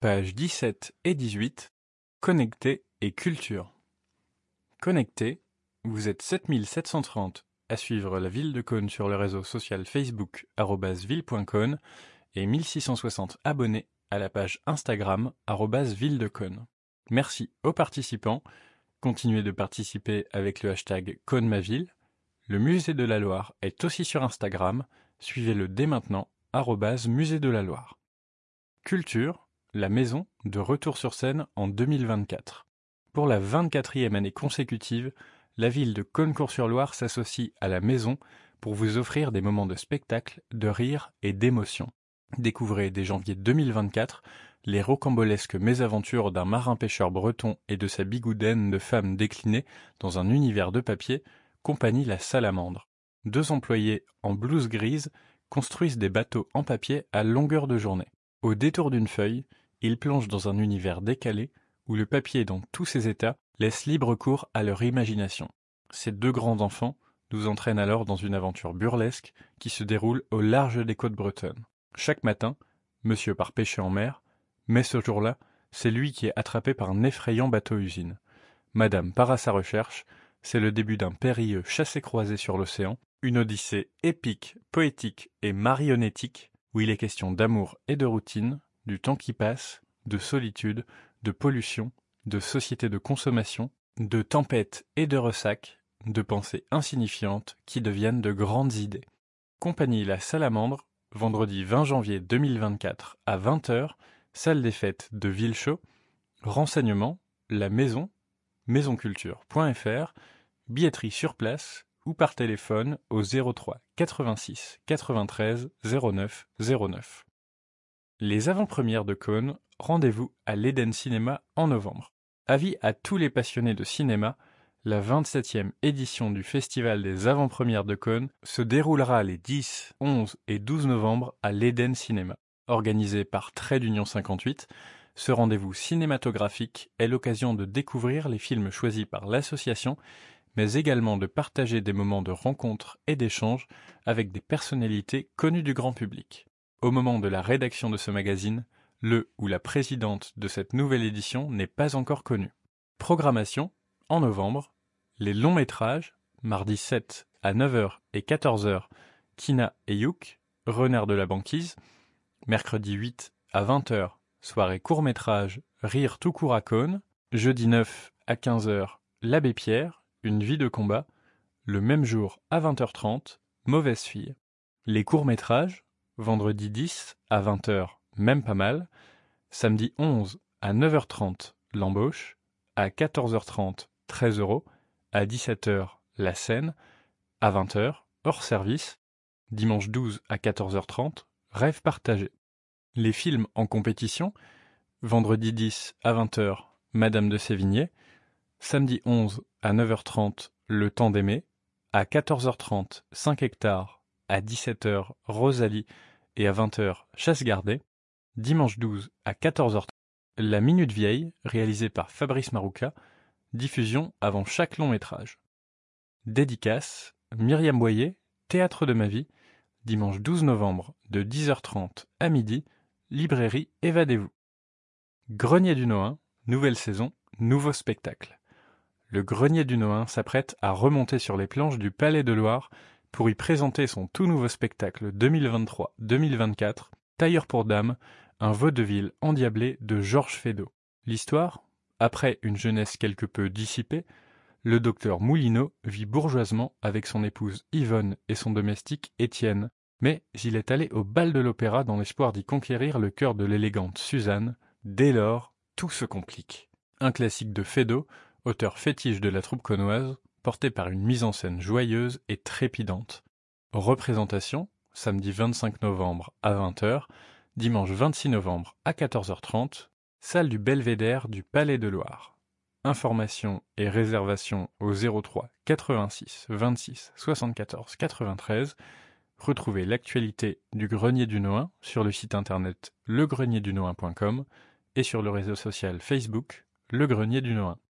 Pages 17 et 18, Connecté et culture. Connecté, vous êtes 7730 à suivre la ville de Cône sur le réseau social Facebook @ville.cône et 1660 abonnés à la page Instagram @ville de Cône. Merci aux participants. Continuez de participer avec le hashtag CôneMaVille. Le musée de la Loire est aussi sur Instagram. Suivez-le dès maintenant @musée de la Loire. Culture, la maison de retour sur scène en 2024. Pour la 24e année consécutive, la ville de Cosne-Cours-sur-Loire s'associe à la maison pour vous offrir des moments de spectacle, de rire et d'émotion. Découvrez dès janvier 2024 les rocambolesques mésaventures d'un marin-pêcheur breton et de sa bigoudaine de femme déclinée dans un univers de papier, compagnie La Salamandre. 2 employés en blouse grise construisent des bateaux en papier à longueur de journée. Au détour d'une feuille, ils plongent dans un univers décalé où le papier dans tous ses états laisse libre cours à leur imagination. Ces 2 grands enfants nous entraînent alors dans une aventure burlesque qui se déroule au large des côtes bretonnes. Chaque matin, monsieur part pêcher en mer, mais ce jour-là, c'est lui qui est attrapé par un effrayant bateau-usine. Madame part à sa recherche, c'est le début d'un périlleux chassé-croisé sur l'océan, une odyssée épique, poétique et marionnettique, où il est question d'amour et de routine, du temps qui passe, de solitude, de pollution, de société de consommation, de tempêtes et de ressacs, de pensées insignifiantes qui deviennent de grandes idées. Compagnie La Salamandre, vendredi 20 janvier 2024 à 20h, salle des fêtes de Villechaux. Renseignements, la maison, maisonculture.fr, billetterie sur place ou par téléphone au 03 86 93 09 09. Les avant-premières de Cône, rendez-vous à l'Eden Cinéma en novembre. Avis à tous les passionnés de cinéma, la 27e édition du Festival des avant-premières de Cône se déroulera les 10, 11 et 12 novembre à l'Eden Cinéma. Organisé par Trait d'Union 58, ce rendez-vous cinématographique est l'occasion de découvrir les films choisis par l'association, mais également de partager des moments de rencontre et d'échange avec des personnalités connues du grand public. Au moment de la rédaction de ce magazine, le ou la présidente de cette nouvelle édition n'est pas encore connue. Programmation, en novembre, les longs métrages, mardi 7 à 9h et 14h, Tina et Youk, Renard de la banquise, mercredi 8 à 20h, soirée court-métrage Rire tout court à Cône, jeudi 9 à 15h, L'Abbé Pierre, Une vie de combat, le même jour à 20h30, Mauvaise fille. Les courts-métrages, vendredi 10 à 20h, Même pas mal, samedi 11 à 9h30, L'Embauche, à 14h30, 13 €, à 17h, La Scène, à 20h, Hors service, dimanche 12 à 14h30, Rêve partagé. Les films en compétition, vendredi 10 à 20h, Madame de Sévigné, samedi 11 à 9h30, Le temps d'aimer, à 14h30, 5 hectares, à 17h, Rosalie et à 20h, Chasse gardée, dimanche 12 à 14h30, La Minute Vieille, réalisée par Fabrice Marouka, diffusion avant chaque long métrage. Dédicace, Myriam Boyer, Théâtre de ma vie, dimanche 12 novembre de 10h30 à midi, librairie Évadez-vous. Grenier du Nohain, nouvelle saison, nouveau spectacle. Le Grenier du Nohain s'apprête à remonter sur les planches du Palais de Loire pour y présenter son tout nouveau spectacle 2023-2024, Tailleur pour dames, un vaudeville endiablé de Georges Feydeau. L'histoire, après une jeunesse quelque peu dissipée, le docteur Moulineau vit bourgeoisement avec son épouse Yvonne et son domestique Étienne, mais il est allé au bal de l'opéra dans l'espoir d'y conquérir le cœur de l'élégante Suzanne. Dès lors, tout se complique. Un classique de Feydeau, auteur fétiche de la troupe cônoise, porté par une mise en scène joyeuse et trépidante. Représentation, samedi 25 novembre à 20h, dimanche 26 novembre à 14h30, salle du Belvédère du Palais de Loire. Informations et réservations au 03 86 26 74 93. Retrouvez l'actualité du Grenier du Nohain sur le site internet legrenier-du-nohain.com et sur le réseau social Facebook Le Grenier du Nohain.